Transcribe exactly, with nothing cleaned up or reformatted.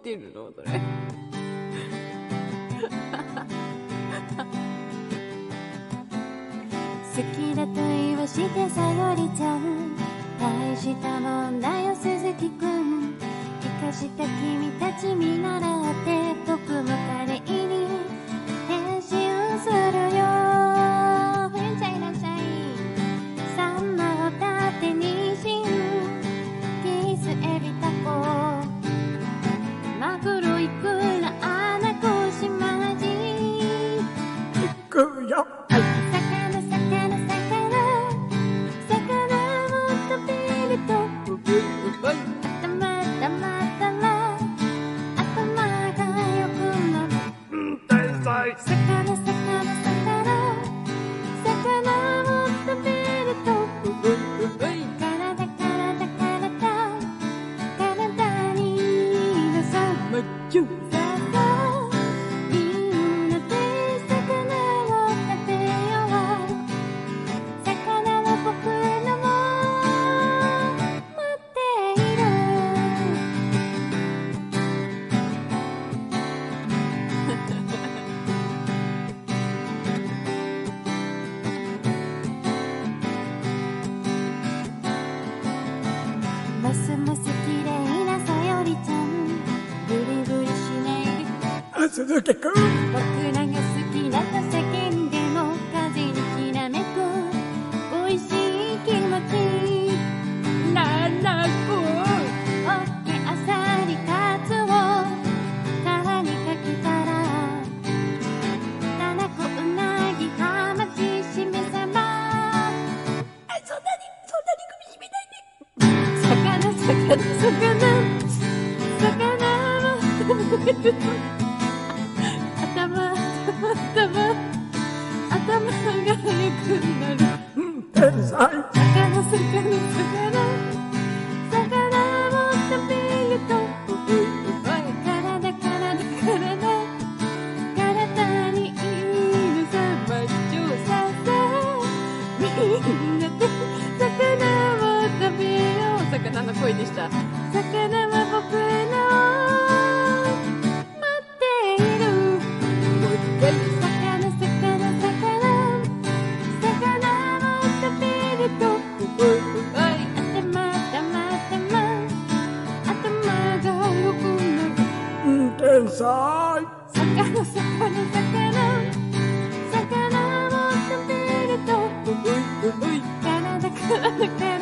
ってるのそれ好きだと言わしてさよりちゃん、大したもんだよ鈴木くん、生かした君たち見習って僕も彼に変身するよ。いらっしゃいいらっしゃい。さんまを盾にしんキスエビタコマグロイクラアナコシマジ行くよ。 魚魚魚魚も食べると頭頭頭頭が良くなる。 天才。 魚魚魚魚も食べると体体体体にいいのさマッチョさあみんなで魚を食べよう。魚は僕のも待っている。ますます綺麗なさよりちゃん、ブリブリしないであ、鈴木くん。 僕らが好きだと叫んでも風にきらめく美味しい気持ち。ななこオッケーあさりかつお殻にかけたらたらこうなぎハマチしめさま。あ、そんなにそんなに首絞めないで。魚魚魚魚も食べると頭頭頭頭が良くなる。 天才。 魚魚魚魚も食べると体体体体にいいのさマッチョささみんなで魚を食べよう。魚の声でした。魚は僕の待っている。もう一回。魚魚魚魚を食べると頭頭頭頭が良くなる。 天才。 魚魚魚魚を食べると体体体